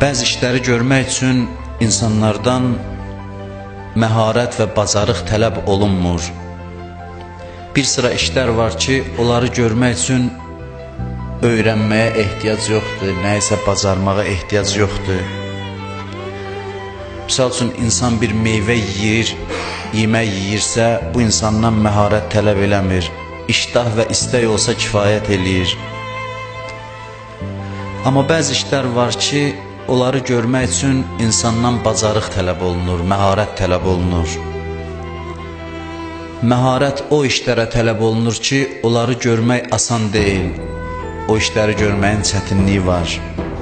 Bəzi işləri görmək üçün insanlardan məharət və bacarıq tələb olunmur. Bir sıra işlər var ki, onları görmək üçün öyrənməyə ehtiyac yoxdur, nəyisə bacarmağa ehtiyac yoxdur. Misal üçün, insan bir meyvə yeyir, yemək yeyirsə, bu insandan məharət tələb eləmir. İştah və istək olsa kifayət eləyir. Amma bəzi işlər var ki, onları görmək üçün insandan bacarıq tələb olunur, məharət tələb olunur. Məharət o işlərə tələb olunur ki, onları görmək asan deyil. O işləri görməyin çətinliyi var.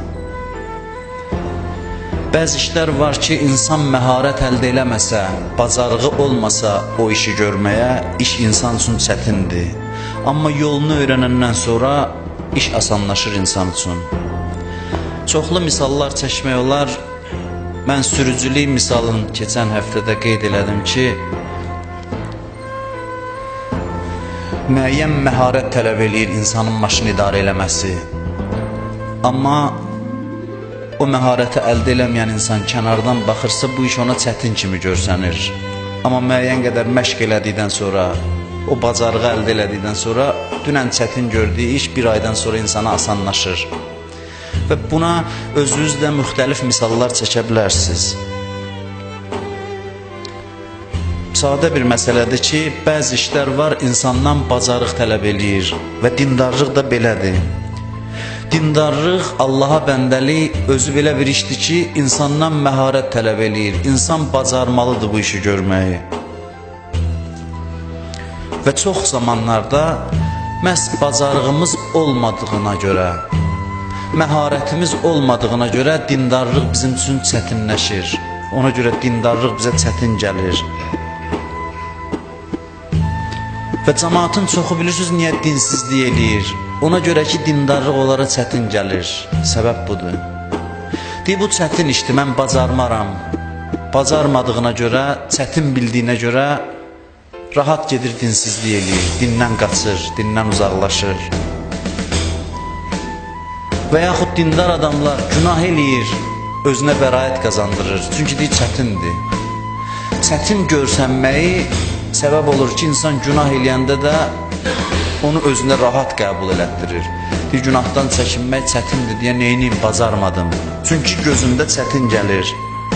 Bəzi işlər var ki, insan məharət əldə eləməsə, bacarığı olmasa o işi görməyə, iş insan üçün çətindir. Amma yolunu öyrənəndən sonra iş asanlaşır insan üçün. Çoxlu misallar çəkmək olar. Mən sürücülük misalını keçən həftədə qeyd elədim ki, müəyyən məharət tələb eləyir insanın maşını idarə eləməsi. Amma o məharəti əldə eləməyən insan kənardan baxırsa, bu iş ona çətin kimi görsənir. Amma müəyyən qədər məşq elədikdən sonra, o bacarığı əldə elədikdən sonra, dünən çətin gördüyü iş bir aydan sonra insana asanlaşır. Və buna özünüz də müxtəlif misallar çəkə bilərsiniz. Sadə bir məsələdir ki, bəzi işlər var, insandan bacarıq tələb eləyir və dindarlıq da belədir. Dindarlıq, Allaha bəndəlik özü belə bir işdir ki, insandan məharət tələb eləyir. İnsan bacarmalıdır bu işi görməyi. Və çox zamanlarda məhz bacarığımız olmadığına görə, məharətimiz olmadığına görə dindarlıq bizim üçün çətinləşir. Ona görə dindarlıq bizə çətin gəlir. Və cəmaatın çoxu bilirsiniz niyə dinsizlik eləyir? Ona görə ki, dindarlıq onlara çətin gəlir. Səbəb budur. Deyir, bu çətin işdir, mən bacarmaram. Bacarmadığına görə, çətin bildiyinə görə rahat gedir dinsizlik eləyir. Dindən qaçır, dindən uzaqlaşır. Və yaxud dindar adamlar günah eləyir, özünə bəraət qazandırır. Çünki deyir, çətindir. Çətin görsənməyi səbəb olur ki, insan günah eləyəndə də onu özünə rahat qəbul elətdirir. Deyir, günahdan çəkinmək çətindir deyə neyniyim, bacarmadım. Çünki gözündə çətin gəlir.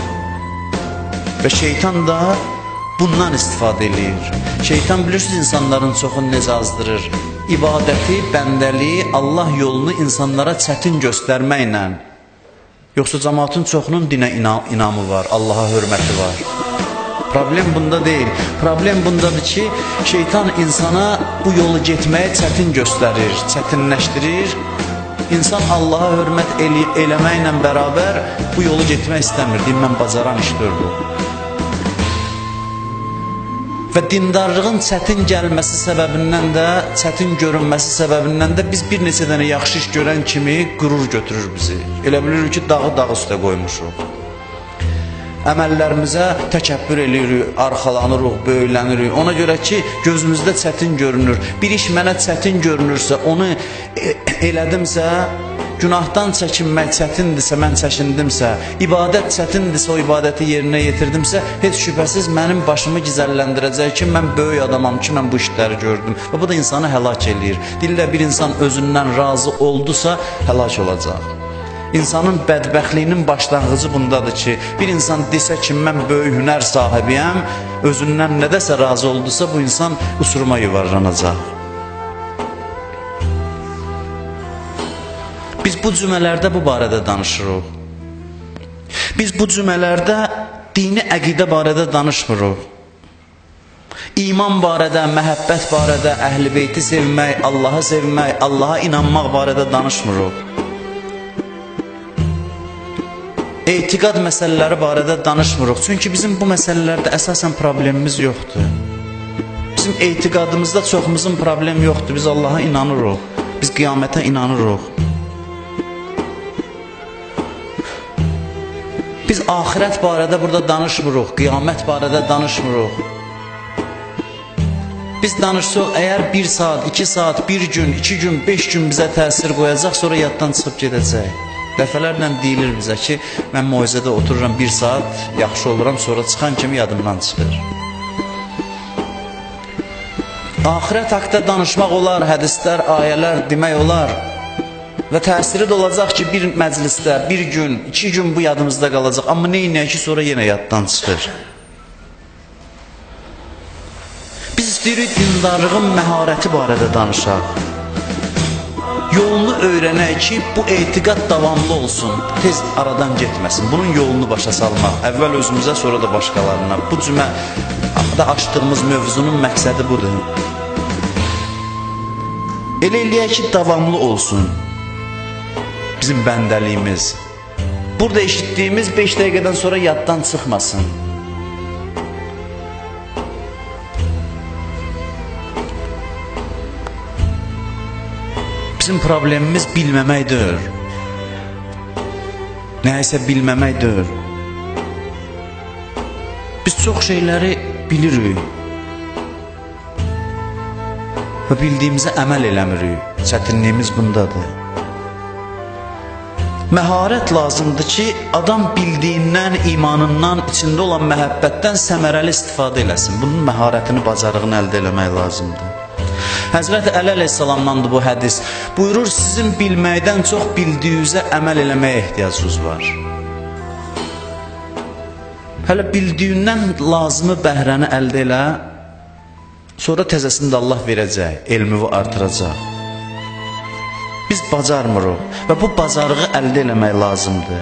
Və şeytan da bundan istifadə eləyir. Şeytan bilirsiniz insanların çoxunu necə azdırır. İbadəti, bəndəliyi, Allah yolunu insanlara çətin göstərməklə. Yoxsa cəmaatın çoxunun dinə inamı var, Allaha hörməti var. Problem bunda deyil. Problem bundadır ki, şeytan insana bu yolu getməyə çətin göstərir, çətinləşdirir. İnsan Allaha hörmət eləməklə bərabər bu yolu getmək istəmir. Deyim, mən bacaran işdir bu. Və dindarlığın çətin gəlməsi səbəbindən də, çətin görünməsi səbəbindən də biz bir neçə dənə yaxşı iş görən kimi qürur götürür bizi. Elə bilirik ki, dağı dağ üstə qoymuşuq. Əməllərimizə təkəbbür eləyirik, arxalanırıq, böyülənirik. Ona görə ki, gözümüzdə çətin görünür. Bir iş mənə çətin görünürsə, onu elədimsə, günahdan çəkinmək çətindirsə, mən çəkindimsə, ibadət çətindirsə, o ibadəti yerinə yetirdimsə, heç şübhəsiz mənim başımı gizəlləndirəcək ki, mən böyük adamam ki, mən bu işləri gördüm. Və bu da insanı həlak eləyir. Dillə bir insan özündən razı oldusa, həlak olacaq. İnsanın bədbəxtliyinin başlanğıcı bundadır ki, bir insan desə ki, mən böyük hünər sahibiyəm, özündən nədəsə razı oldusa, bu insan uçuruma yuvarlanacaq. Biz bu cümlələrdə bu barədə danışırıq. Biz bu cümlələrdə dini əqidə barədə danışmırıq. İman barədə, məhəbbət barədə, əhl-i beyti sevmək, Allahı sevmək, Allaha inanmaq barədə danışmırıq. Etiqad məsələləri barədə danışmırıq. Çünki bizim bu məsələlərdə əsasən problemimiz yoxdur. Bizim etiqadımızda çoxumuzun problemi yoxdur. Biz Allaha inanırıq. Biz qiyamətə inanırıq. Biz axirət barədə burada danışmırıq. Qiyamət barədə danışmırıq. Biz danışsaq, əgər 1 saat, 2 saat, 1 gün, 2 gün, 5 gün bizə təsir qoyacaq, sonra yaddan çıxıb gedəcək. Dəfələrlə deyilir bizə ki, mən moizədə otururam 1 saat, yaxşı oluram, sonra çıxan kimi yadımdan çıxır. Axirət haqda danışmaq olar, hədislər, ayələr demək olar və təsiri də olacaq ki, bir məclisdə, 1 gün, 2 gün bu yadımızda qalacaq. Amma neynəyək ki, sonra yenə yaddan çıxır. Biz istəyirik dindarlığın məharəti barədə danışaq. Yolunu öyrənək ki, bu etiqad davamlı olsun, tez aradan getməsin. Bunun yolunu başa salmaq, əvvəl özümüzə, sonra da başqalarına. Bu cümlədə açdığımız mövzunun məqsədi budur. Elə eləyək ki, davamlı olsun bizim bəndəliyimiz. Burada eşitdiyimiz 5 dəqiqədən sonra yaddan çıxmasın. Bizim problemimiz bilməməkdir. Nəyəsə bilməməkdir. Biz çox şeyləri bilirik və bildiyimizə əməl eləmirik. Çətinliyimiz bundadır. Məharət lazımdır ki, adam bildiyindən, imanından, içində olan məhəbbətdən səmərəli istifadə eləsin. Bunun məharətini, bacarığını əldə eləmək lazımdır. Həzrəti Əli əleyhissalamdandır bu hədis. Buyurur, sizin bilməkdən çox bildiyinizə əməl eləməyə ehtiyacınız var. Hələ bildiyindən lazımı bəhrəni əldə elə, sonra təzəsini də Allah verəcək, elmi artıracaq. Biz bacarmırıq və bu bacarığı əldə eləmək lazımdır.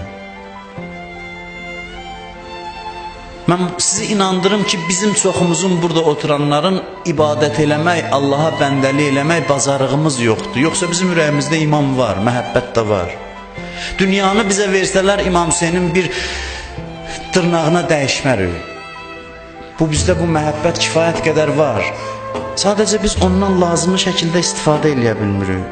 Mən sizi inandırım ki, bizim çoxumuzun burada oturanların ibadət eləmək, Allaha bəndəlik eləmək bacarığımız yoxdur. Yoxsa bizim ürəyimizdə iman var, məhəbbət də var. Dünyanı bizə versələr, İmam Hüseynin bir dırnağına dəyişmərik. Bu bizdə bu məhəbbət kifayət qədər var. Sadəcə biz ondan lazımlı şəkildə istifadə eləyə bilmirik.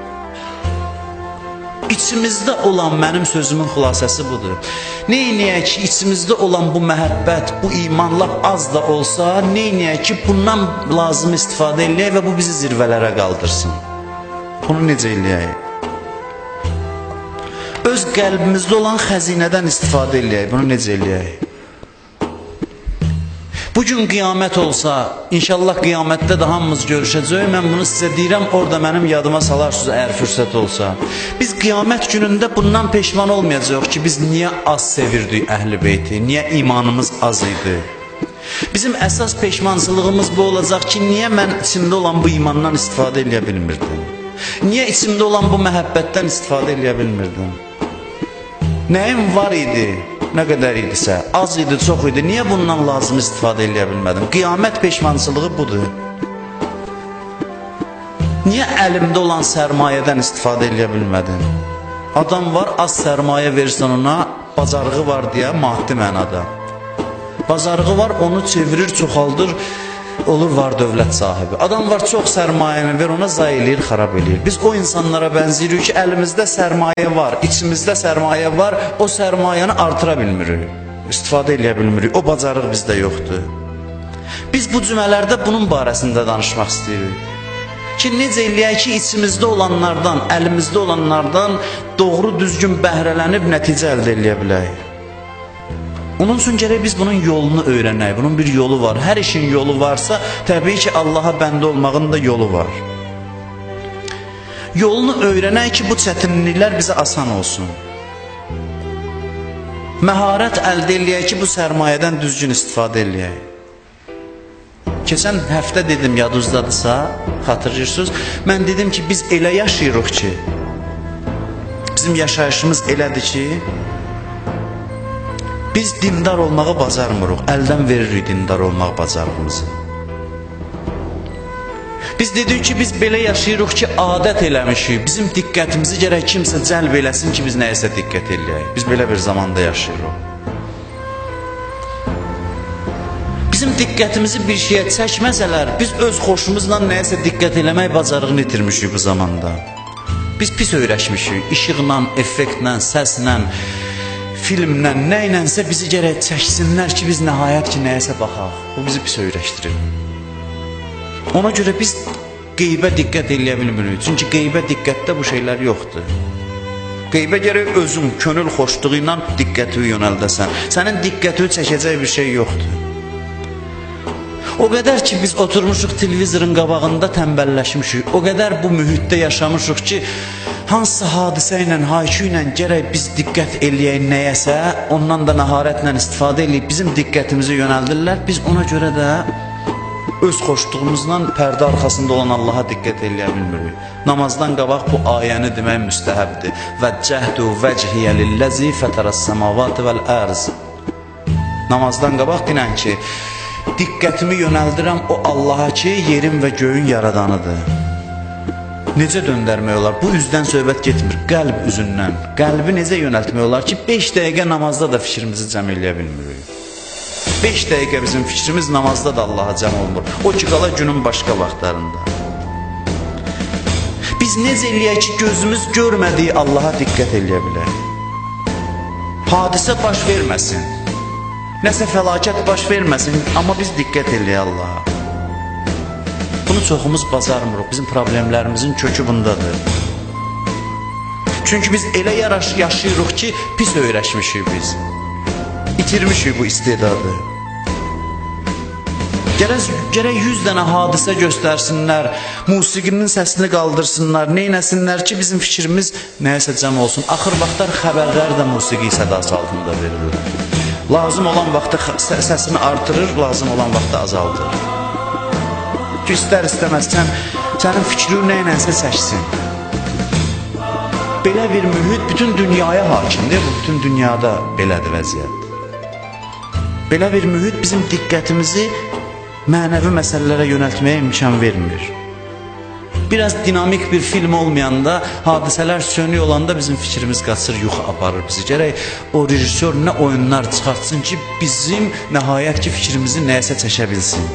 İçimizdə olan mənim sözümün xülasəsi budur. Neynəyək ki, içimizdə olan bu məhəbbət, bu iman lap az da olsa, neynəyək ki, bundan lazım istifadə eləyək və bu bizi zirvələrə qaldırsın. Bunu necə eləyək? Öz qəlbimizdə olan xəzinədən istifadə eləyək. Bunu necə eləyək? Bugün qiyamət olsa, inşallah qiyamətdə də hamımız görüşəcək. Mən bunu sizə deyirəm, orada mənim yadıma salarsınız əgər fürsət olsa. Biz qiyamət günündə bundan peşman olmayacaq ki, biz niyə az sevirdik Əhl-i Beyti, niyə imanımız az idi. Bizim əsas peşmansılığımız bu olacaq ki, niyə mən içimdə olan bu imandan istifadə eləyə bilmirdim? Niyə içimdə olan bu məhəbbətdən istifadə eləyə bilmirdim? Nəyim var idi? Nə qədər idisə, az idi, çox idi. Niyə bundan lazım istifadə eləyə bilmədim? Qiyamət peşmansılığı budur. Niyə əlimdə olan sərmayədən istifadə eləyə bilmədim? Adam var, az sərmayə verirsən ona, bacarığı var deyə, maddi mənada. Bacarığı var, onu çevirir, çoxaldır, olur var dövlət sahibi. Adam var, çox sərmayəni ver, ona zay eləyir, xarab eləyir. Biz o insanlara bənziyirik ki, əlimizdə sərmayə var, içimizdə sərmayə var, o sərmayəni artıra bilmirik, istifadə eləyə bilmirik, o bacarıq bizdə yoxdur. Biz bu cümələrdə bunun barəsində danışmaq istəyirik. Ki, necə eləyək ki, içimizdə olanlardan, əlimizdə olanlardan doğru düzgün bəhrələnib nəticə əldə eləyə bilək. Onun üçün gərək biz bunun yolunu öyrənək, bunun bir yolu var. Hər işin yolu varsa, təbii ki, Allaha bəndə olmağın da yolu var. Yolunu öyrənək ki, bu çətinliklər bizə asan olsun. Məharət əldə eləyək ki, bu sərmayədən düzgün istifadə eləyək. Keçən həftə dedim, yadınızdadırsa, xatırlayırsınız, mən dedim ki, biz elə yaşayırıq ki, bizim yaşayışımız elədir ki, biz dindar olmağı bacarmırıq, əldən veririk dindar olmaq bacarığımızı. Biz dedik ki, biz belə yaşayırıq ki, adət eləmişik, bizim diqqətimizi gərək kimsə cəlb eləsin ki, biz nəyəsə diqqət eləyək. Biz belə bir zamanda yaşayırıq. Bizim diqqətimizi bir şeyə çəkməsələr, biz öz xoşumuzla nəyəsə diqqət eləmək bacarığını itirmişik bu zamanda. Biz pis öyrəşmişik, işıqla, effektlə, səslə, filmlə, nəylənsə bizi gərək çəksinlər ki, biz nəhayət ki, nəyəsə baxaq. Bu bizi pis öyrəşdirir. Ona görə biz qeybə diqqət eləyə bilmirik. Çünki qeybə diqqətdə bu şeylər yoxdur. Qeybə gərək özün könül xoşluğu ilə diqqətini yönəldəsən. Sənin diqqətini çəkəcək bir şey yoxdur. O qədər ki, biz oturmuşuq televizorun qabağında tənbəlləşmişik. O qədər bu mühitdə yaşamışıq ki, hansısa hadisə ilə, haykü ilə gərək biz diqqət eləyək nəyəsə, ondan da məharətlə istifadə eləyib bizim diqqətimizi yönəldirlər. Biz ona görə də öz xoşluğumuzla pərdə arxasında olan Allaha diqqət eləyə bilmirik. Namazdan qabaq bu ayəni demək müstəhəbdir. Vəccəhdu vəchiyyə lilləzi fətərəs-səmavati vəl-ərz. Namazdan qabaq dinən ki, diqqətimi yönəldirəm o Allaha ki, yerin və göyün yaradanıdır. Necə döndərmək olar? Bu üzdən söhbət getmir, qəlb üzündən. Qəlbi necə yönəltmək olar ki, 5 dəqiqə namazda da fikrimizi cəm eləyə bilmirik. 5 dəqiqə bizim fikrimiz namazda da Allaha cəm olmur. O ki, qala günün başqa vaxtlarında. Biz necə eləyək ki, gözümüz görmədiyi Allaha diqqət eləyə bilək? Hadisə baş verməsin. Nəsə fəlakət baş verməsin, amma biz diqqət eləyək Allaha. Bunu çoxumuz bacarmırıq, bizim problemlərimizin kökü bundadır. Çünki biz elə yaşayırıq ki, pis öyrəşmişik biz. İtirmişik bu istedadı. Gərək 100 dənə hadisə göstərsinlər, musiqinin səsini qaldırsınlar, neynəsinlər ki, bizim fikrimiz nəyəsə cəm olsun. Axır vaxtlar xəbərlər də musiqi sədası altında verilir. Lazım olan vaxtda səsini artırır, lazım olan vaxtda azaldır. Ki, istər-istəməz sənin fikrin neynənsə çəksin. Belə bir mühit bütün dünyaya hakimdir, bütün dünyada belədir vəziyyət. Belə bir mühit bizim diqqətimizi mənəvi məsələlərə yönəltməyə imkan vermir. Biraz dinamik bir film olmayanda, hadisələr sönük olanda bizim fikrimiz qaçır, yuxu aparır bizi. Gərək o rejissor nə oyunlar çıxartsın ki, bizim nəhayət ki, fikrimizi nəyəsə çəkə bilsin.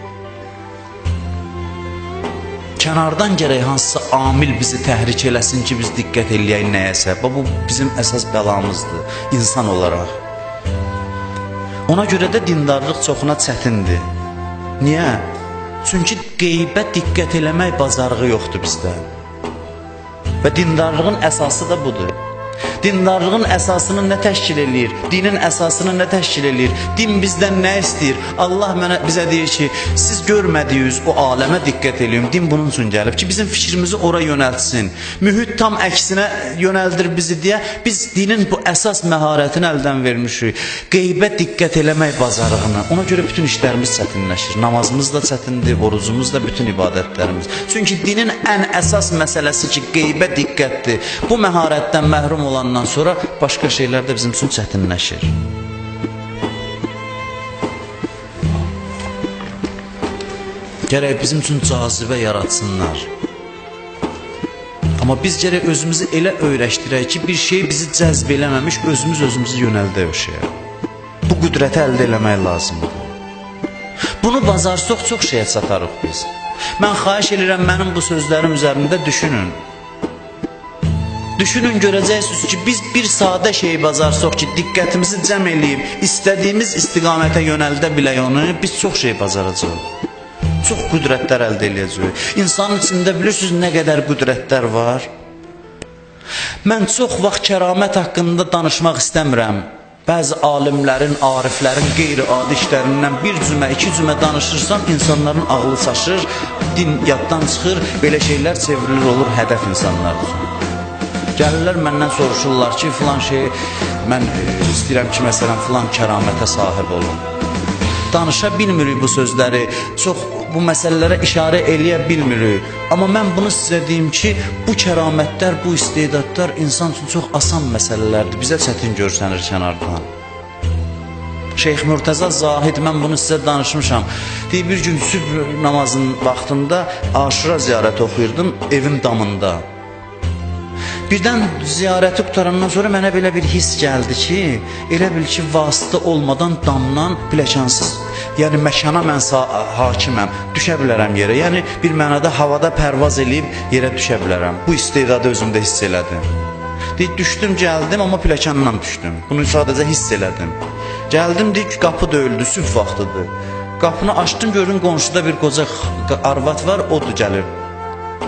Kənardan gərək hansısa amil bizi təhrik eləsin ki, biz diqqət eləyək nəyəsə. Bu bizim əsas bəlamızdır, insan olaraq. Ona görə də dindarlıq çoxuna çətindir. Niyə? Çünki qeybə diqqət eləmək bacarığı yoxdur bizdə. Və dindarlığın əsası da budur. Dindarlığın əsasını nə təşkil eləyir? Dinin əsasını nə təşkil eləyir? Din bizdən nə istəyir? Allah bizə deyir ki, siz görmədiyiniz o aləmə diqqət eləyin. Din bunun üçün gəlib ki, bizim fikrimizi ora yönəltsin. Mühit tam əksinə yönəldir bizi deyə biz dinin bu əsas məharətini əldən vermişik. Qeybə diqqət eləmək bacarığını. Ona görə bütün işlərimiz çətinləşir. Namazımız da çətindir, orucumuz da, bütün ibadətlərimiz. Çünki dinin ən əsas məsələsi ki, qeybə diqqətdir. Bu məharətdən məhrum olandan sonra başqa şeylər də bizim üçün çətinləşir. Gərək bizim üçün cazibə yaratsınlar. Amma biz gərək özümüzü elə öyrəşdirək ki, bir şey bizi cəzb eləməmiş, özümüzü yönəldək o şeyə. Bu qüdrəti əldə eləmək lazımdır. Bunu bacarsaq çox şeyə çatarıq biz. Mən xahiş edirəm, mənim bu sözlərim üzərində düşünün. Düşünün, görəcəksiniz ki, biz bir sadə şeyi bacarsaq ki, diqqətimizi cəm eləyib, istədiyimiz istiqamətə yönəldə bilək onu, biz çox şey bacaracaq. Çox qüdrətlər əldə eləyəcək. İnsanın içində bilirsiniz nə qədər qüdrətlər var? Mən çox vaxt kəramət haqqında danışmaq istəmirəm. Bəzi alimlərin, ariflərin qeyri-adi işlərindən bir cümə, 2 cümə danışırsam, insanların ağlı çaşır, din yaddan çıxır, belə şeylər çevrilir olur hədəf insanlar üçün. Gəlirlər məndən soruşurlar ki, filan şey, mən istəyirəm ki, məsələn, filan kəramətə sahib olun. Danışa bilmirik bu sözləri, çox bu məsələlərə işarə eləyə bilmirik. Amma mən bunu sizə deyim ki, bu kəramətlər, bu istedadlar insan üçün çox asan məsələlərdir. Bizə çətin görsənir kənardan. Şeyx Mürtəza Zahid, mən bunu sizə danışmışam. Deyir, bir gün sübh namazının vaxtında Aşura ziyarəti oxuyurdum evin damında. Birdən ziyarəti qutarandan sonra mənə belə bir his gəldi ki, elə bil ki, vasitə olmadan damdan pləkansız, yəni məkana mən hakiməm, düşə bilərəm yerə. Yəni bir mənada havada pərvaz eləyib yerə düşə bilərəm. Bu istedadı özümdə hiss elədim. Deyir, düşdüm, gəldim, amma pləkanla düşdüm. Bunu sadəcə hiss elədim. Gəldim, deyir ki, qapı döyüldü, sübh vaxtıdır. Qapını açdım, görün qonşuda bir qoca arvad var, odur gəlir.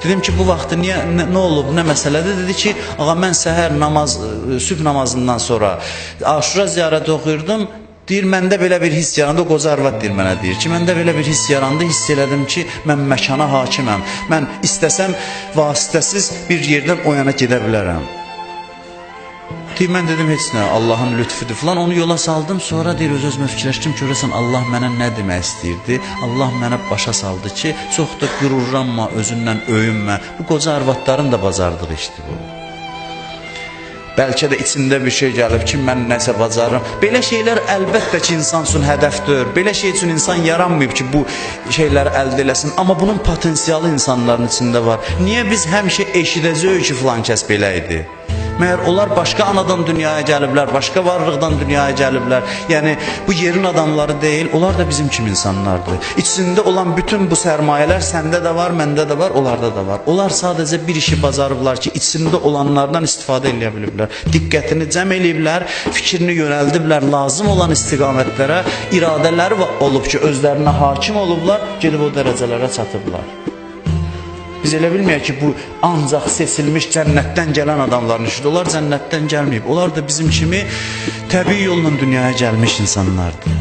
Dedim ki, bu vaxtı nə olub, nə məsələdir? Dedi ki, ağa mən səhər sübh namazından sonra Aşura ziyarəti oxuyurdum. Deyir, məndə belə bir hiss yarandı, o qoca arvad deyir mənə, deyir ki, məndə belə bir hiss yarandı, hiss elədim ki, mən məkana hakiməm. Mən istəsəm vasitəsiz bir yerdən o yana gedə bilərəm. Deyir, mən dedim, heç nə, Allahın lütfüdür falan, onu yola saldım. Sonra deyir, öz-özümə fikirləşdim ki, görəsən Allah mənə nə demək istəyirdi? Allah mənə başa saldı ki, çox da qürurlanma, özündən öyünmə. Bu qoca arvadların da bacardığı işdir bu. Bəlkə də içində bir şey gəlib ki, mən nəsə bacarırım. Belə şeylər əlbəttə ki, insan üçün hədəfdir. Belə şey üçün insan yaranmayıb ki, bu şeyləri əldə eləsin. Amma bunun potensialı insanların içində var. Niyə biz həmişə eşidəcəyik ki, filan kəs belə idi? Məyər onlar başqa anadan dünyaya gəliblər, başqa varlıqdan dünyaya gəliblər. Yəni, bu yerin adamları deyil, onlar da bizim kimi insanlardır. İçində olan bütün bu sərmayələr səndə də var, məndə də var, onlarda da var. Onlar sadəcə bir işi bacarıblar ki, içində olanlardan istifadə edə biliblər. Diqqətini cəm eləyiblər, fikrini yönəldiblər, lazım olan istiqamətlərə, iradələri olub ki, özlərinə hakim olublar, gedib o dərəcələrə çatıblar. Biz elə bilməyək ki, bu ancaq seçilmiş cənnətdən gələn adamların işidir. Onlar cənnətdən gəlməyib. Onlar da bizim kimi təbii yolla dünyaya gəlmiş insanlardır.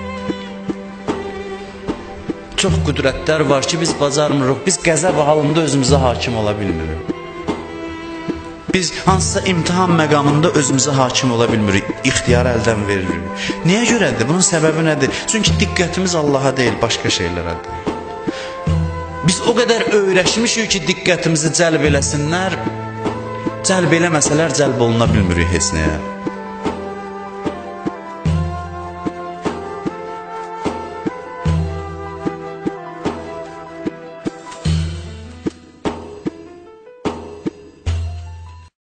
Çox qüdrətlər var ki, biz bacarmırıq. Biz qəzəb halında özümüzə hakim ola bilmirik. Biz hansısa imtihan məqamında özümüzə hakim ola bilmirik. İxtiyarı əldən veririk. Niyə görədir? Bunun səbəbi nədir? Çünki diqqətimiz Allaha deyil, başqa şeylərədir. Biz o qədər öyrəşmişik ki, diqqətimizi cəlb eləsinlər, cəlb eləməsələr cəlb oluna bilmirik heç nəyə.